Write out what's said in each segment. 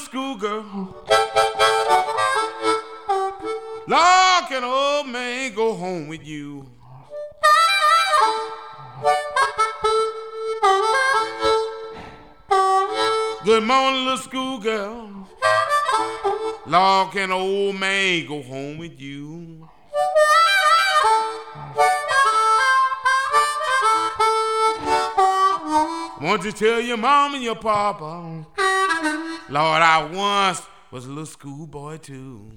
schoolgirl. Lord, can old man go home with you? Good morning, little schoolgirl. Lord, can old man go home with you? Won't you tell your mom and your papa, Lord, I once was a little schoolboy too.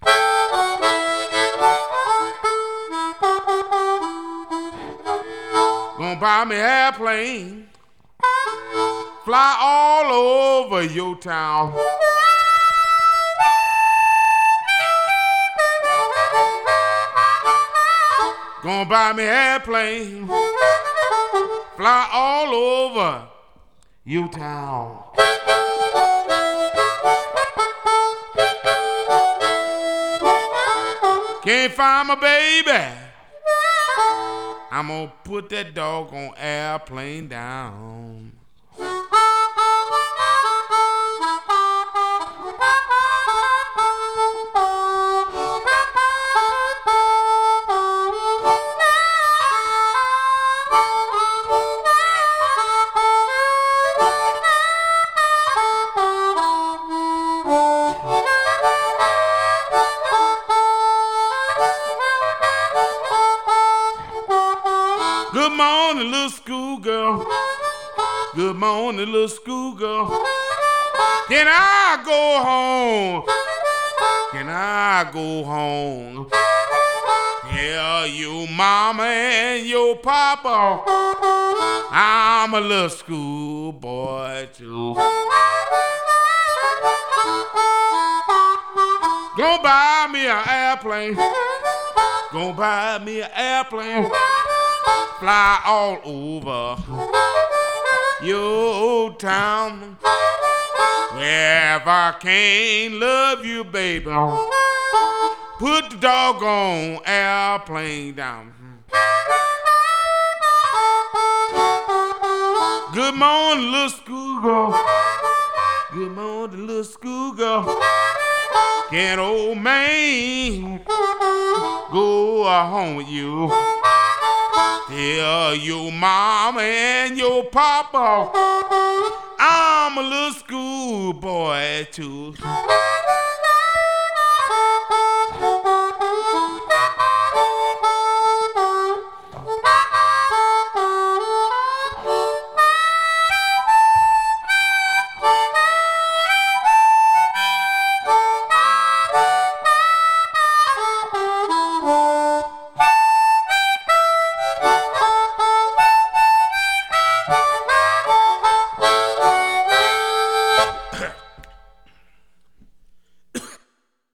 Gonna buy me an airplane, fly all over your town. Gonna buy me an airplane, fly all over your town. Can't find my baby, I'm gonna put that doggone airplane down. Good morning, little schoolgirl. Good morning, little schoolgirl. Can I go home? Can I go home? Tell your mama and your papa I'm a little schoolboy too. Go buy me an airplane. Go buy me an airplane. Fly all over your town. If I can't love you, baby, put the doggone airplane down. Good morning, little schoolgirl. Good morning, little schoolgirl. Can old man go home with you? Tell your mama and your papa I'm a little schoolboy too.